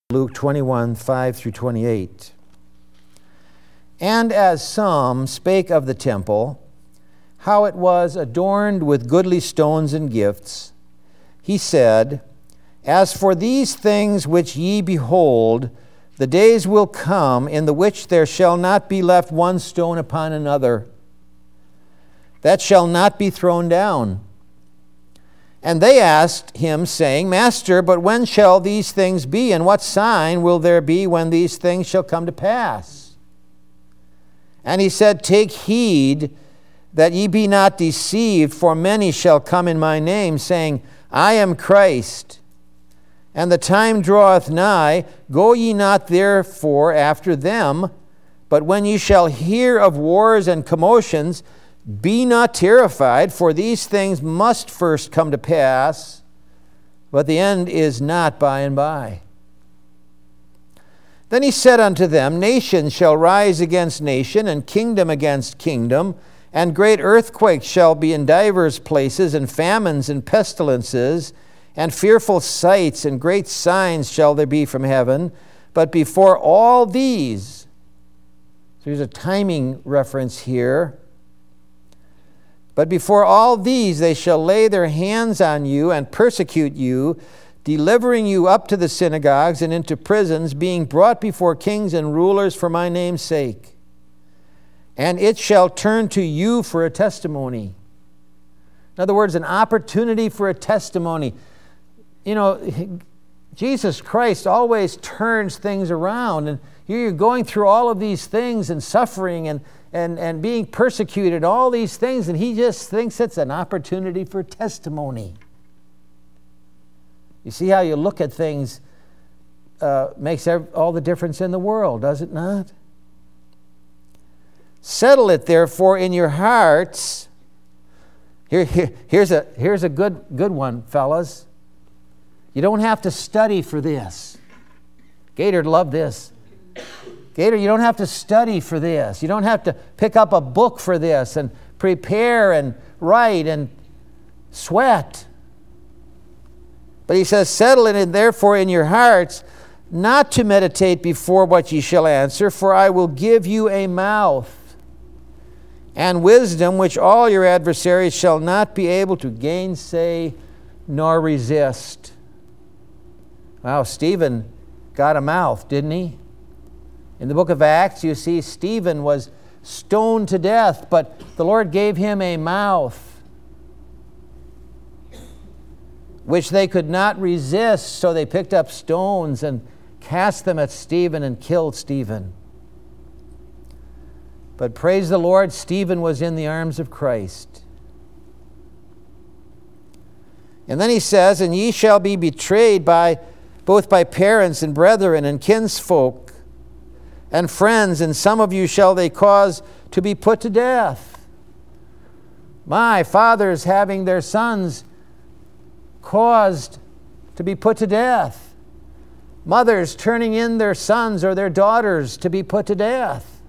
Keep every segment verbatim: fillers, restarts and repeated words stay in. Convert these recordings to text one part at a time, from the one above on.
Luke twenty-one, five through twenty-eight. And as some spake of the temple, how it was adorned with goodly stones and gifts, he said, As for these things which ye behold, the days will come in the which there shall not be left one stone upon another, that shall not be thrown down. And they asked him, saying, Master, but when shall these things be, and what sign will there be when these things shall come to pass? And he said, Take heed that ye be not deceived, for many shall come in my name, saying, I am Christ. And the time draweth nigh, go ye not therefore after them, but when ye shall hear of wars and commotions, be not terrified, for these things must first come to pass, but the end is not by and by. Then he said unto them, Nation shall rise against nation, and kingdom against kingdom, and great earthquakes shall be in divers places, and famines and pestilences, and fearful sights and great signs shall there be from heaven. But before all these, so there's a timing reference here, but before all these they shall lay their hands on you and persecute you, delivering you up to the synagogues and into prisons, being brought before kings and rulers for my name's sake. And it shall turn to you for a testimony. In other words, an opportunity for a testimony. You know, Jesus Christ always turns things around, and you're going through all of these things and suffering and And, and being persecuted, all these things, and he just thinks it's an opportunity for testimony. You see how you look at things uh, makes all the difference in the world, does it not? Settle it, therefore, in your hearts. Here, here, here's a, here's a good, good one, fellas. You don't have to study for this. Gator loved this. Gator, you don't have to study for this. You don't have to pick up a book for this and prepare and write and sweat. But he says, settle it therefore in your hearts, not to meditate before what ye shall answer, for I will give you a mouth and wisdom which all your adversaries shall not be able to gainsay nor resist. Wow, Stephen got a mouth, didn't he? In the book of Acts, you see Stephen was stoned to death, but the Lord gave him a mouth which they could not resist, so they picked up stones and cast them at Stephen and killed Stephen. But praise the Lord, Stephen was in the arms of Christ. And then he says, And ye shall be betrayed by both by parents and brethren and kinsfolk, and friends, and some of you shall they cause to be put to death. My fathers having their sons caused to be put to death. Mothers turning in their sons or their daughters to be put to death.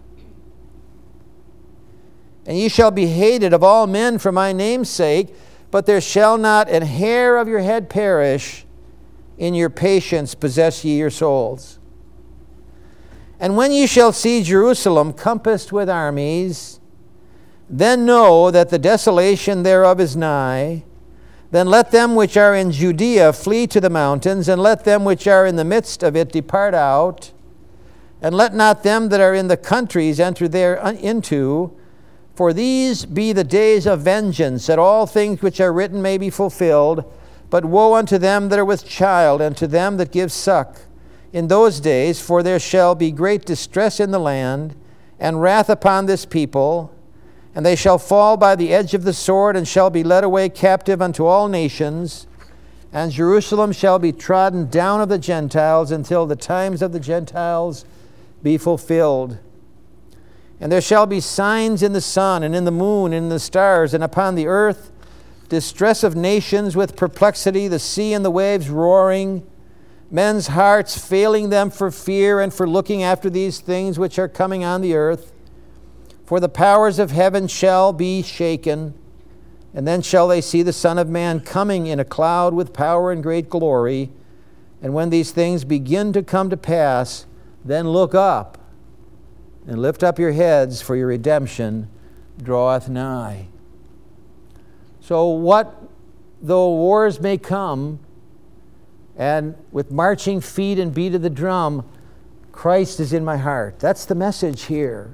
And ye shall be hated of all men for my name's sake, but there shall not an hair of your head perish. In your patience possess ye your souls. And when ye shall see Jerusalem compassed with armies, then know that the desolation thereof is nigh. Then let them which are in Judea flee to the mountains, and let them which are in the midst of it depart out. And let not them that are in the countries enter thereinto, for these be the days of vengeance, that all things which are written may be fulfilled. But woe unto them that are with child, and to them that give suck in those days, for there shall be great distress in the land, and wrath upon this people, and they shall fall by the edge of the sword, and shall be led away captive unto all nations, and Jerusalem shall be trodden down of the Gentiles until the times of the Gentiles be fulfilled. And there shall be signs in the sun, and in the moon, and in the stars, and upon the earth distress of nations with perplexity, the sea and the waves roaring, men's hearts failing them for fear and for looking after these things which are coming on the earth. For the powers of heaven shall be shaken, and then shall they see the Son of Man coming in a cloud with power and great glory. And when these things begin to come to pass, then look up and lift up your heads, for your redemption draweth nigh. So what though wars may come, and with marching feet and beat of the drum, Christ is in my heart. That's the message here.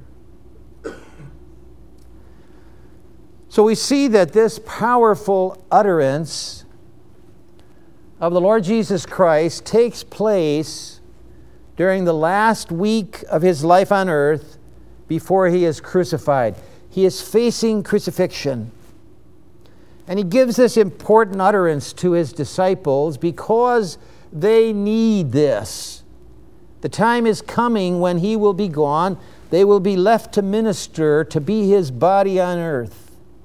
So we see that this powerful utterance of the Lord Jesus Christ takes place during the last week of his life on earth before he is crucified. He is facing crucifixion. And he gives this important utterance to his disciples because they need this. The time is coming when he will be gone. They will be left to minister, to be his body on earth.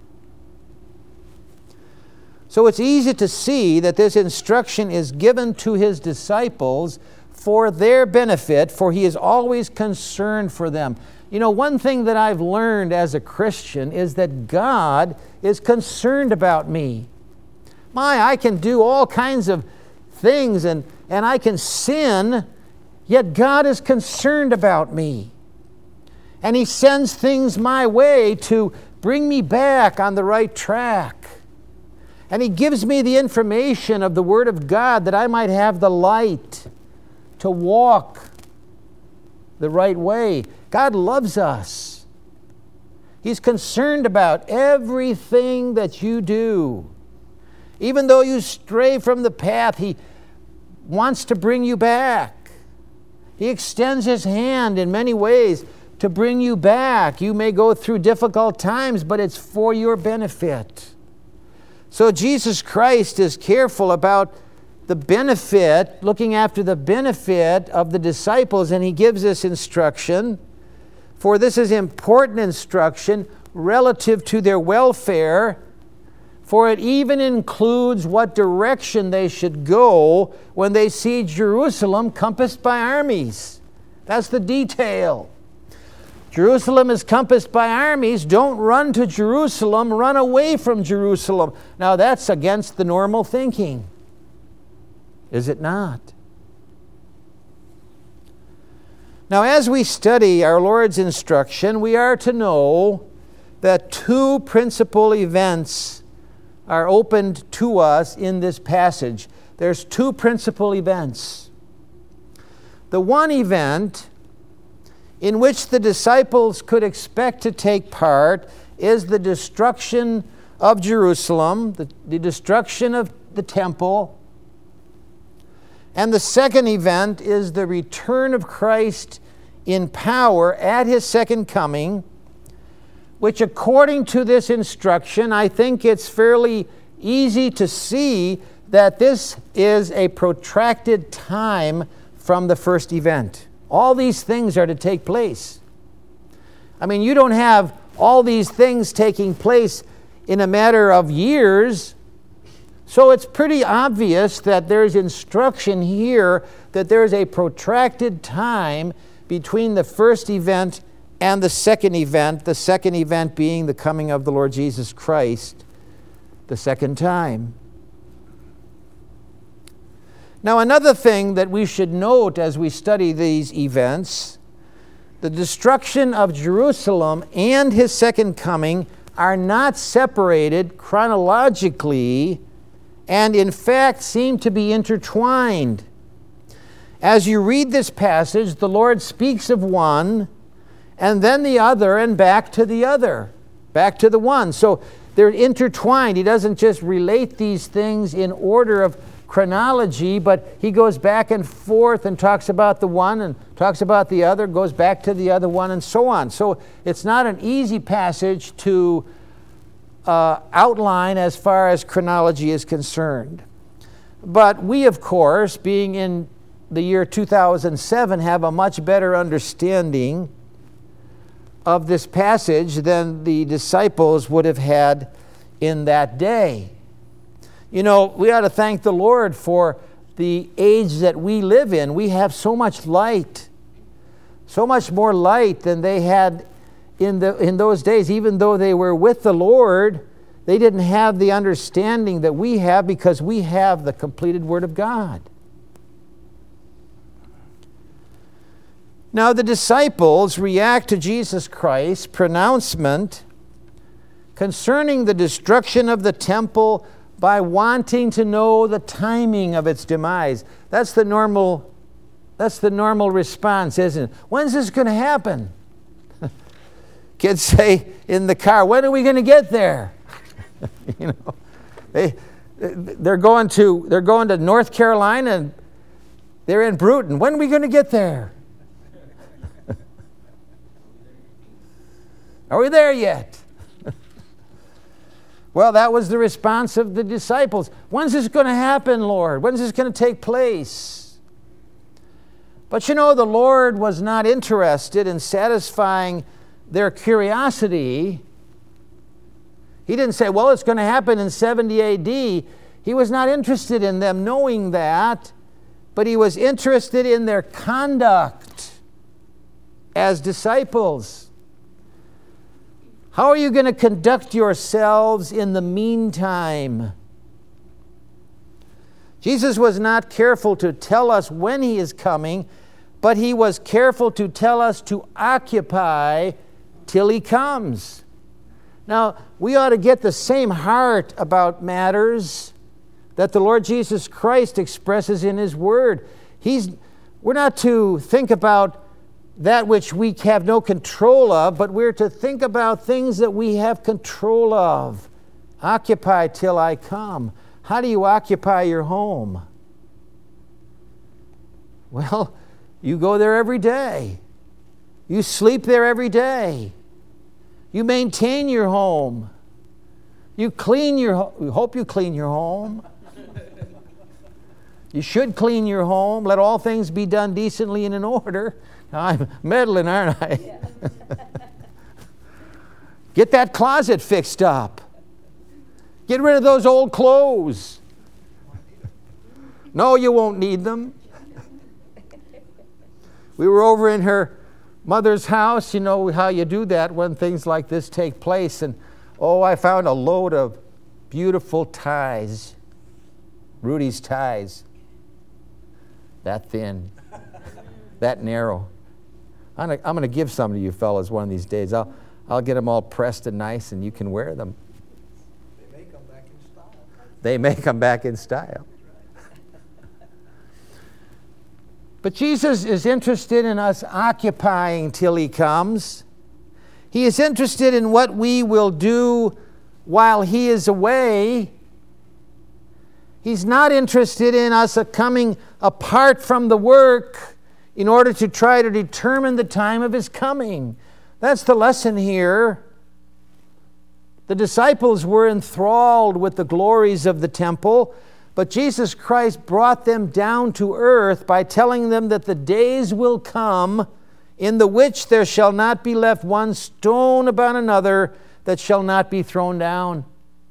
So it's easy to see that this instruction is given to his disciples for their benefit, for he is always concerned for them. You know, one thing that I've learned as a Christian is that God is concerned about me. My, I can do all kinds of things and, and I can sin, yet God is concerned about me. And he sends things my way to bring me back on the right track. And he gives me the information of the Word of God that I might have the light to walk the right way. God loves us. He's concerned about everything that you do. Even though you stray from the path, he wants to bring you back. He extends his hand in many ways to bring you back. You may go through difficult times, but it's for your benefit. So Jesus Christ is careful about the benefit, looking after the benefit of the disciples, and he gives this instruction. For this is important instruction relative to their welfare, for it even includes what direction they should go when they see Jerusalem compassed by armies. That's the detail. Jerusalem is compassed by armies. Don't run to Jerusalem, run away from Jerusalem. Now that's against the normal thinking, is it not? Now, as we study our Lord's instruction, we are to know that two principal events are opened to us in this passage. There's two principal events. The one event in which the disciples could expect to take part is the destruction of Jerusalem, the, the destruction of the temple. And the second event is the return of Christ in power at his second coming, which according to this instruction, I think it's fairly easy to see that this is a protracted time from the first event. All these things are to take place. I mean, you don't have all these things taking place in a matter of years. So it's pretty obvious that there's instruction here that there's a protracted time between the first event and the second event, the second event being the coming of the Lord Jesus Christ the second time. Now, another thing that we should note as we study these events, the destruction of Jerusalem and his second coming are not separated chronologically and in fact seem to be intertwined. As you read this passage, the Lord speaks of one and then the other and back to the other, back to the one. So they're intertwined. He doesn't just relate these things in order of chronology, but he goes back and forth and talks about the one and talks about the other, goes back to the other one, and so on. So it's not an easy passage to uh, outline as far as chronology is concerned. But we, of course, being in the year two thousand seven, have a much better understanding of this passage than the disciples would have had in that day. You know, we ought to thank the Lord for the age that we live in. We have so much light, so much more light than they had in the in those days. Even though they were with the Lord, they didn't have the understanding that we have because we have the completed Word of God. Now the disciples react to Jesus Christ's pronouncement concerning the destruction of the temple by wanting to know the timing of its demise. That's the normal, that's the normal response, isn't it? When's this going to happen? Kids say in the car, when are we going to get there? you know, they they're going to they're going to North Carolina and they're in Bruton. When are we going to get there? Are we there yet? Well, that was the response of the disciples. When's this going to happen, Lord? When's this going to take place? But you know, the Lord was not interested in satisfying their curiosity. He didn't say, well, it's going to happen in seventy A D. He was not interested in them knowing that, but he was interested in their conduct as disciples. How are you going to conduct yourselves in the meantime? Jesus was not careful to tell us when he is coming, but he was careful to tell us to occupy till he comes. Now, we ought to get the same heart about matters that the Lord Jesus Christ expresses in his word. He's, we're not to think about that which we have no control of, but we're to think about things that we have control of. Occupy till I come. How do you occupy your home? Well, you go there every day. You sleep there every day. You maintain your home. You clean your home. We hope you clean your home. You should clean your home. Let all things be done decently and in order. I'm meddling, aren't I? Yeah. Get that closet fixed up. Get rid of those old clothes. No, you won't need them. We were over in her mother's house. You know how you do that when things like this take place. And oh, I found a load of beautiful ties. Rudy's ties. That thin. That narrow. I'm going to give some to you fellas one of these days. I'll, I'll get them all pressed and nice and you can wear them. They may come back in style. They may come back in style. But Jesus is interested in us occupying till he comes. He is interested in what we will do while he is away. He's not interested in us coming apart from the work in order to try to determine the time of his coming. That's the lesson here. The disciples were enthralled with the glories of the temple, but Jesus Christ brought them down to earth by telling them that the days will come in the which there shall not be left one stone upon another that shall not be thrown down.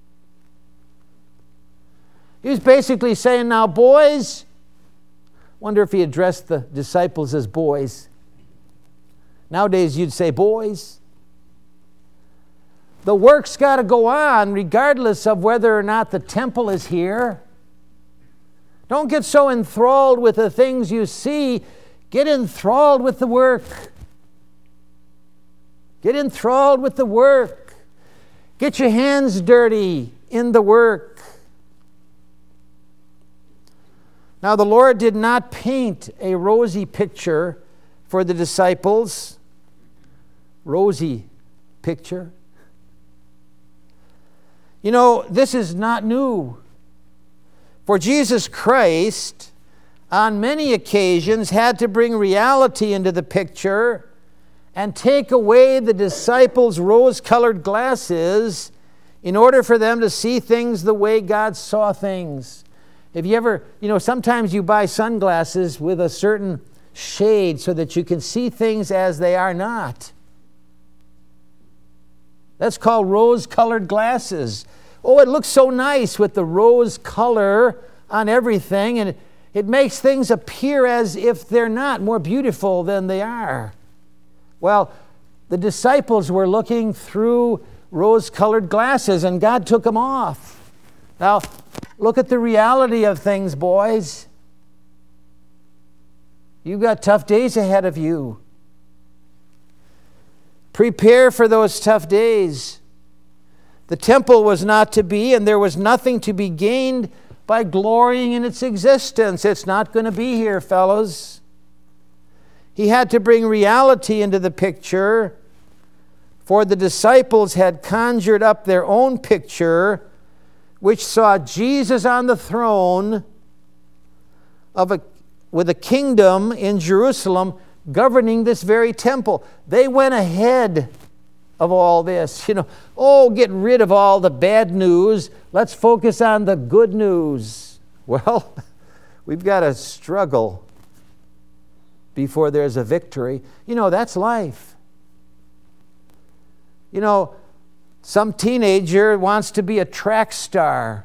He was basically saying, now boys, wonder if he addressed the disciples as boys. Nowadays you'd say boys. The work's got to go on regardless of whether or not the temple is here. Don't get so enthralled with the things you see. Get enthralled with the work. Get enthralled with the work. Get your hands dirty in the work. Now, the Lord did not paint a rosy picture for the disciples. Rosy picture. You know, this is not new. For Jesus Christ, on many occasions, had to bring reality into the picture and take away the disciples' rose-colored glasses in order for them to see things the way God saw things. Have you ever, you know, sometimes you buy sunglasses with a certain shade so that you can see things as they are not. That's called rose-colored glasses. Oh, it looks so nice with the rose color on everything, and it, it makes things appear as if they're not, more beautiful than they are. Well, the disciples were looking through rose-colored glasses, and God took them off. Now, look at the reality of things, boys. You've got tough days ahead of you. Prepare for those tough days. The temple was not to be, and there was nothing to be gained by glorying in its existence. It's not going to be here, fellows. He had to bring reality into the picture, for the disciples had conjured up their own picture, which saw Jesus on the throne of a, with a kingdom in Jerusalem governing this very temple. They went ahead of all this. You know, oh, get rid of all the bad news. Let's focus on the good news. Well, we've got to struggle before there's a victory. You know, that's life. You know, some teenager wants to be a track star.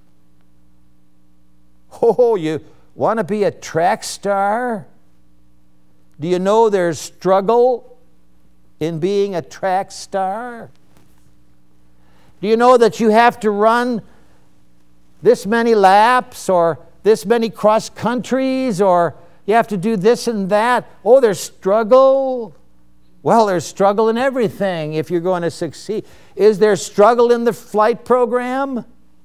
Oh, you want to be a track star? Do you know there's struggle in being a track star? Do you know that you have to run this many laps or this many cross countries, or you have to do this and that? Oh, there's struggle. Well, there's struggle in everything if you're going to succeed. Is there struggle in the flight program?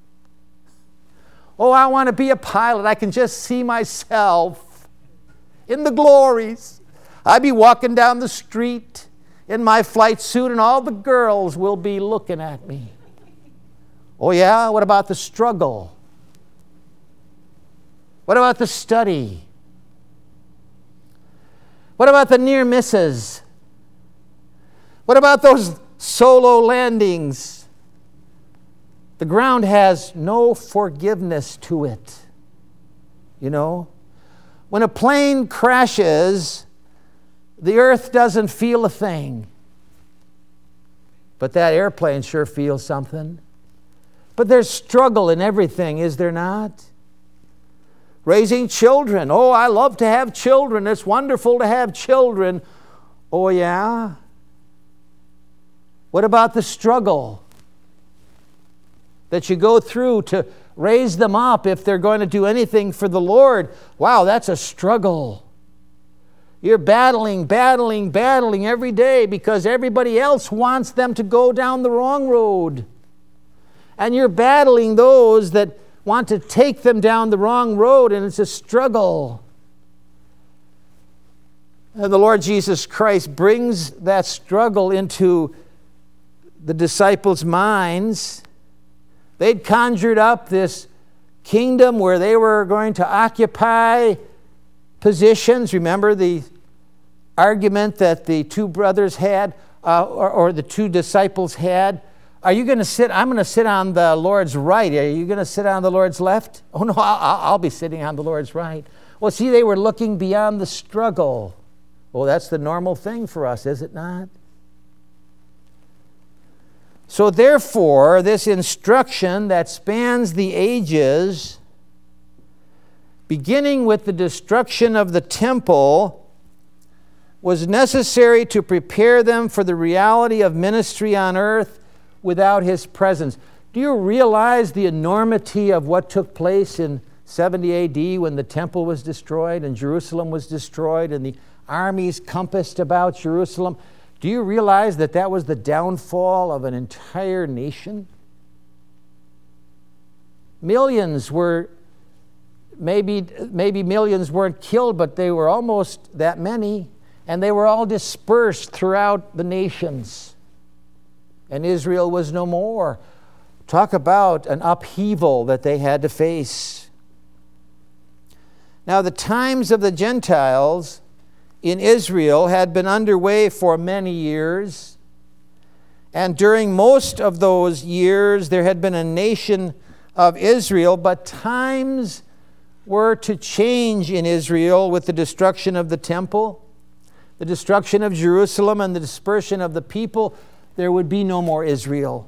Oh, I want to be a pilot. I can just see myself in the glories. I'd be walking down the street in my flight suit, and all the girls will be looking at me. Oh, yeah? What about the struggle? What about the study? What about the near misses? What about those solo landings? The ground has no forgiveness to it. You know? When a plane crashes, the earth doesn't feel a thing. But that airplane sure feels something. But there's struggle in everything, is there not? Raising children. Oh, I love to have children. It's wonderful to have children. Oh, yeah? What about the struggle that you go through to raise them up if they're going to do anything for the Lord? Wow, that's a struggle. You're battling, battling, battling every day because everybody else wants them to go down the wrong road. And you're battling those that want to take them down the wrong road, and it's a struggle. And the Lord Jesus Christ brings that struggle into the disciples' minds. They'd conjured up this kingdom where they were going to occupy positions. Remember the argument that the two brothers had, uh, or, or the two disciples had? Are you going to sit? I'm going to sit on the Lord's right. Are you going to sit on the Lord's left? Oh, no, I'll, I'll be sitting on the Lord's right. Well, see, they were looking beyond the struggle. Well, that's the normal thing for us, is it not? So therefore, this instruction that spans the ages, beginning with the destruction of the temple, was necessary to prepare them for the reality of ministry on earth without His presence. Do you realize the enormity of what took place in seventy A D when the temple was destroyed and Jerusalem was destroyed and the armies compassed about Jerusalem? Do you realize that that was the downfall of an entire nation? Millions were, maybe, maybe millions weren't killed, but they were almost that many, and they were all dispersed throughout the nations. And Israel was no more. Talk about an upheaval that they had to face. Now, the times of the Gentiles in Israel had been underway for many years, and during most of those years there had been a nation of Israel, but times were to change in Israel with the destruction of the temple, the destruction of Jerusalem, and the dispersion of the people. There would be no more Israel.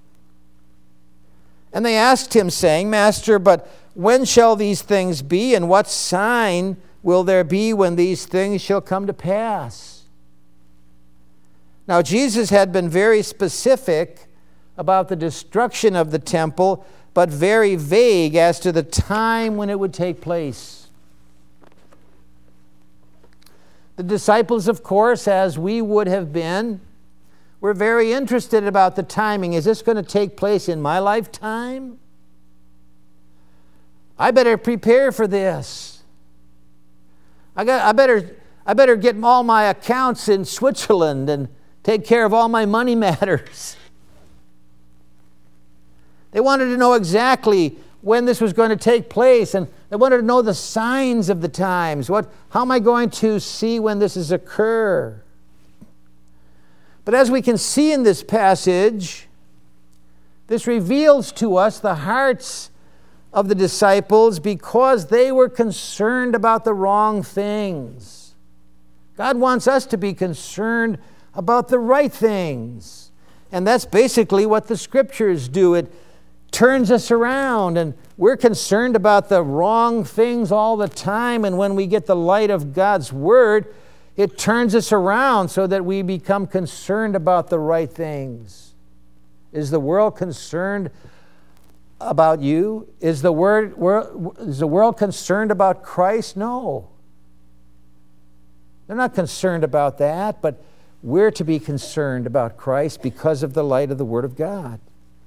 And they asked him, saying, Master, but when shall these things be, and what sign will there be when these things shall come to pass? Now, Jesus had been very specific about the destruction of the temple, but very vague as to the time when it would take place. The disciples, of course, as we would have been, We're very interested about the timing. Is this going to take place in my lifetime? I better prepare for this. I got I better I better get all my accounts in Switzerland and take care of all my money matters. They wanted to know exactly when this was going to take place, and they wanted to know the signs of the times. What how am I going to see when this is occur? But as we can see in this passage, this reveals to us the hearts of the disciples because they were concerned about the wrong things. God wants us to be concerned about the right things. And that's basically what the Scriptures do. It turns us around, and we're concerned about the wrong things all the time. And when we get the light of God's Word, it turns us around so that we become concerned about the right things. Is the world concerned about you? Is the, word, is the world concerned about Christ? No. They're not concerned about that, but we're to be concerned about Christ because of the light of the Word of God.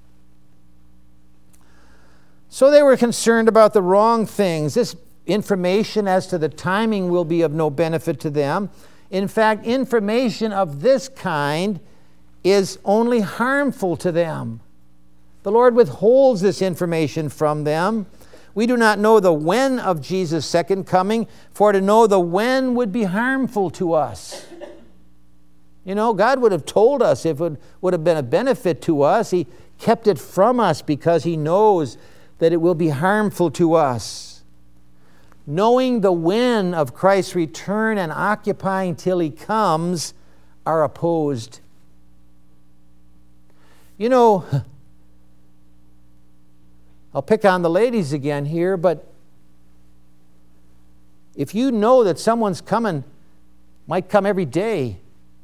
So they were concerned about the wrong things. This information as to the timing will be of no benefit to them. In fact, information of this kind is only harmful to them. The Lord withholds this information from them. We do not know the when of Jesus' second coming, for to know the when would be harmful to us. You know, God would have told us if it would have been a benefit to us. He kept it from us because He knows that it will be harmful to us. Knowing the when of Christ's return and occupying till He comes are opposed. You know, I'll pick on the ladies again here, but if you know that someone's coming, might come every day,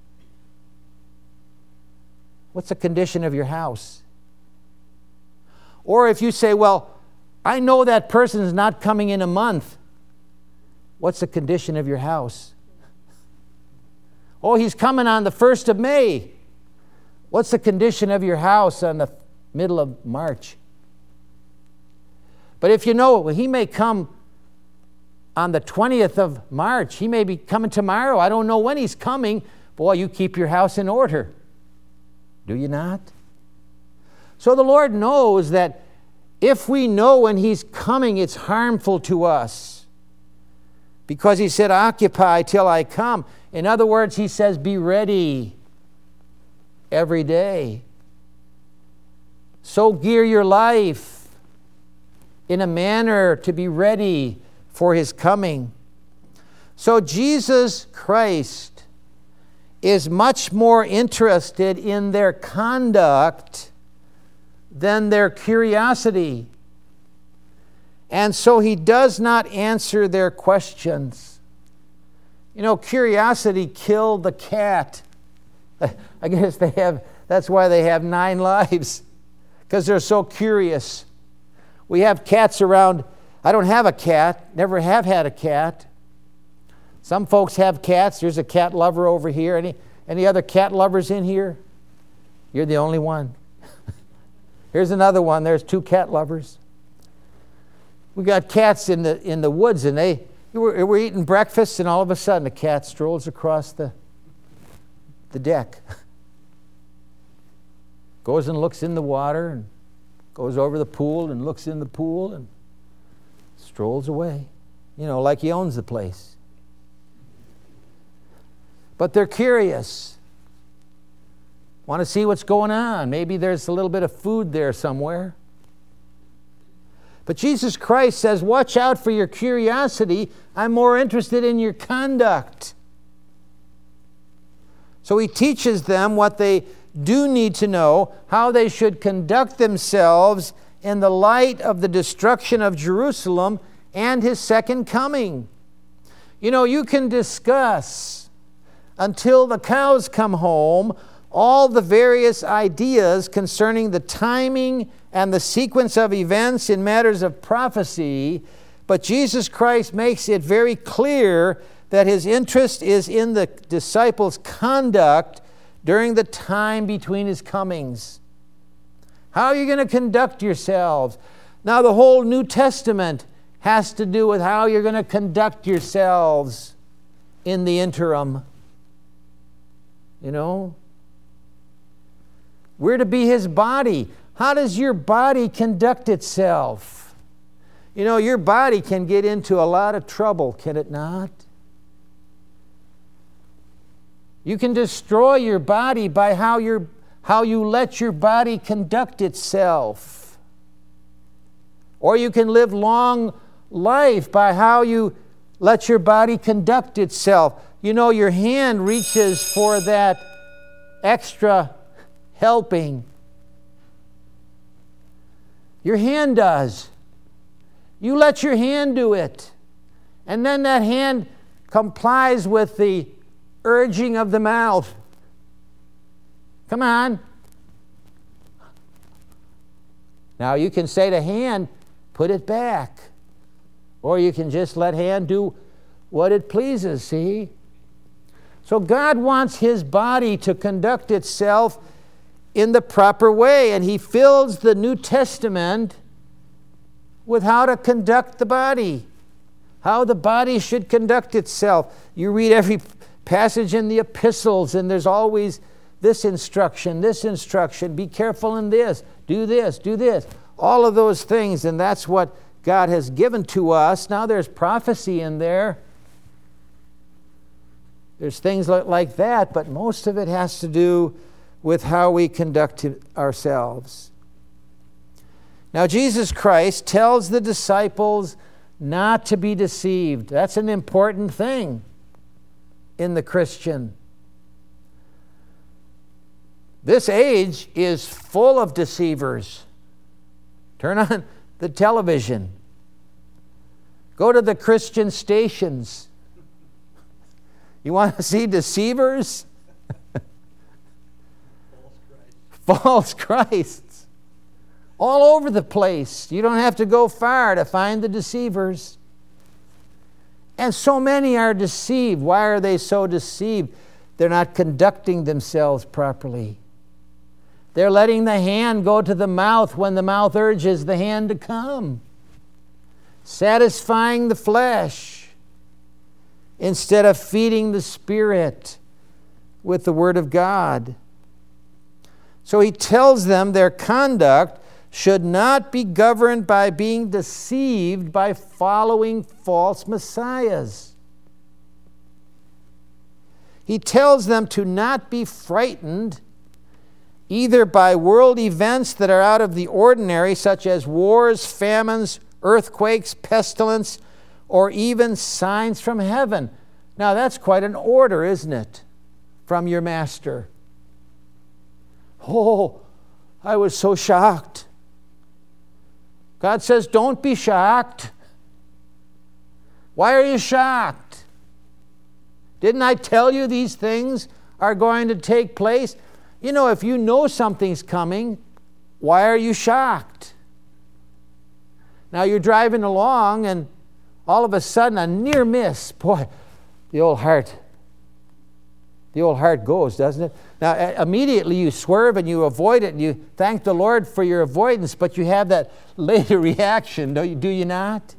what's the condition of your house? Or if you say, well, I know that person is not coming in a month, what's the condition of your house? Oh, he's coming on the first of May. What's the condition of your house on the middle of March? But if you know, well, he may come on the twentieth of March. He may be coming tomorrow. I don't know when he's coming. Boy, you keep your house in order. Do you not? So the Lord knows that if we know when He's coming, it's harmful to us. Because He said, occupy till I come. In other words, He says, be ready every day. So gear your life in a manner to be ready for His coming. So Jesus Christ is much more interested in their conduct than their curiosity. And so He does not answer their questions. You know, curiosity killed the cat. I guess they have, that's why they have nine lives, because they're so curious. We have cats around. I don't have a cat, never have had a cat. Some folks have cats. There's a cat lover over here. Any, any other cat lovers in here? You're the only one. Here's another one. There's two cat lovers. We got cats in the in the woods, and they we're, we're eating breakfast, and all of a sudden a cat strolls across the the deck, goes and looks in the water, and goes over the pool and looks in the pool, and strolls away. You know, like he owns the place. But they're curious. Want to see what's going on. Maybe there's a little bit of food there somewhere. But Jesus Christ says, watch out for your curiosity. I'm more interested in your conduct. So He teaches them what they do need to know, how they should conduct themselves in the light of the destruction of Jerusalem and His second coming. You know, you can discuss until the cows come home all the various ideas concerning the timing and the sequence of events in matters of prophecy, but Jesus Christ makes it very clear that His interest is in the disciples' conduct, during the time between his comings. How are you going to conduct yourselves? Now, the whole New Testament has to do with how you're going to conduct yourselves in the interim. You know? We're to be his body. How does your body conduct itself? You know, your body can get into a lot of trouble, can it not? You can destroy your body by how, your, how you let your body conduct itself. Or you can live long life by how you let your body conduct itself. You know, your hand reaches for that extra helping. Your hand does. You let your hand do it. And then that hand complies with the urging of the mouth. Come on. Now you can say to hand, put it back. Or you can just let hand do what it pleases, see? So God wants his body to conduct itself in the proper way, and he fills the New Testament with how to conduct the body, how the body should conduct itself. You read every passage in the epistles, and there's always this instruction, this instruction, be careful in this, do this, do this, all of those things, and that's what God has given to us. Now there's prophecy in there. There's things like that, but most of it has to do with how we conduct ourselves. Now, Jesus Christ tells the disciples not to be deceived. That's an important thing in the Christian. This age is full of deceivers. Turn on the television. Go to the Christian stations. You want to see deceivers? False Christ. False Christs. All over the place. You don't have to go far to find the deceivers. And so many are deceived. Why are they so deceived? They're not conducting themselves properly. They're letting the hand go to the mouth when the mouth urges the hand to come. Satisfying the flesh instead of feeding the Spirit with the Word of God. So he tells them their conduct should not be governed by being deceived by following false messiahs. He tells them to not be frightened either by world events that are out of the ordinary, such as wars, famines, earthquakes, pestilence, or even signs from heaven. Now that's quite an order, isn't it, from your master? Oh, I was so shocked. God says, don't be shocked. Why are you shocked? Didn't I tell you these things are going to take place? You know, if you know something's coming, why are you shocked? Now you're driving along and all of a sudden a near miss. Boy, the old heart, the old heart goes, doesn't it? Now immediately you swerve and you avoid it and you thank the Lord for your avoidance, but you have that later reaction, do you, do you not?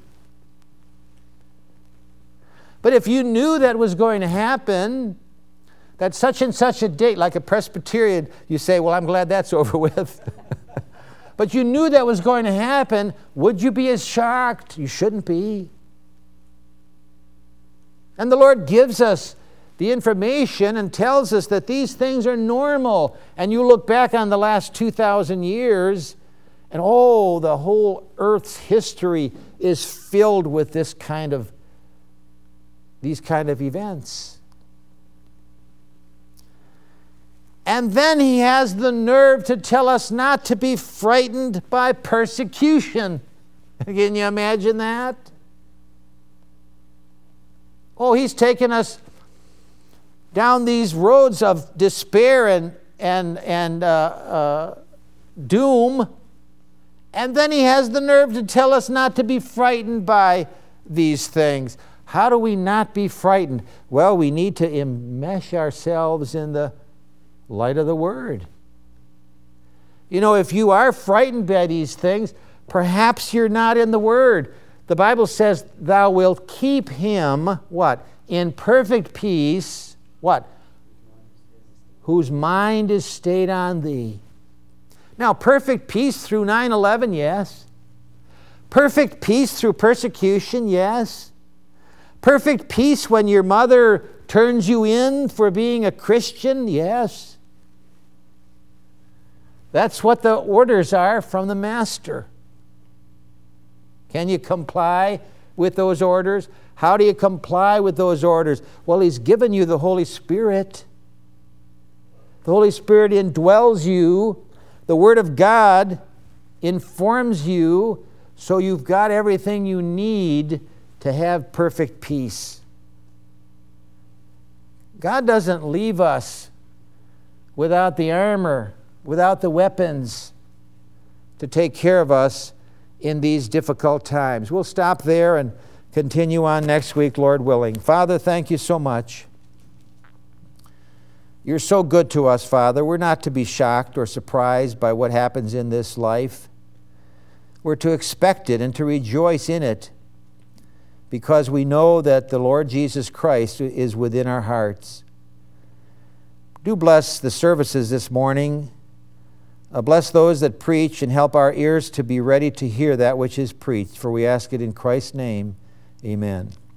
But if you knew that was going to happen, that such and such a date, like a Presbyterian, you say, well, I'm glad that's over with. But you knew that was going to happen, would you be as shocked? You shouldn't be. And the Lord gives us the information and tells us that these things are normal. And you look back on the last two thousand years, and oh, the whole earth's history is filled with this kind of, these kind of events. And then he has the nerve to tell us not to be frightened by persecution. Can you imagine that? Oh, he's taken us down these roads of despair and, and, and uh, uh, doom. And then he has the nerve to tell us not to be frightened by these things. How do we not be frightened? Well, we need to enmesh ourselves in the Light of the Word. You know, if you are frightened by these things, perhaps you're not in the Word. The Bible says, thou wilt keep him, what? In perfect peace, what? Whose mind is stayed on thee. Now, perfect peace through nine eleven, yes. Perfect peace through persecution, yes. Perfect peace when your mother turns you in for being a Christian, yes. That's what the orders are from the Master. Can you comply with those orders? How do you comply with those orders? Well, He's given you the Holy Spirit. The Holy Spirit indwells you. The Word of God informs you, so you've got everything you need to have perfect peace. God doesn't leave us without the armor, without the weapons to take care of us in these difficult times. We'll stop there and continue on next week, Lord willing. Father, thank you so much. You're so good to us, Father. We're not to be shocked or surprised by what happens in this life. We're to expect it and to rejoice in it because we know that the Lord Jesus Christ is within our hearts. Do bless the services this morning. Uh, bless those that preach and help our ears to be ready to hear that which is preached. For we ask it in Christ's name. Amen.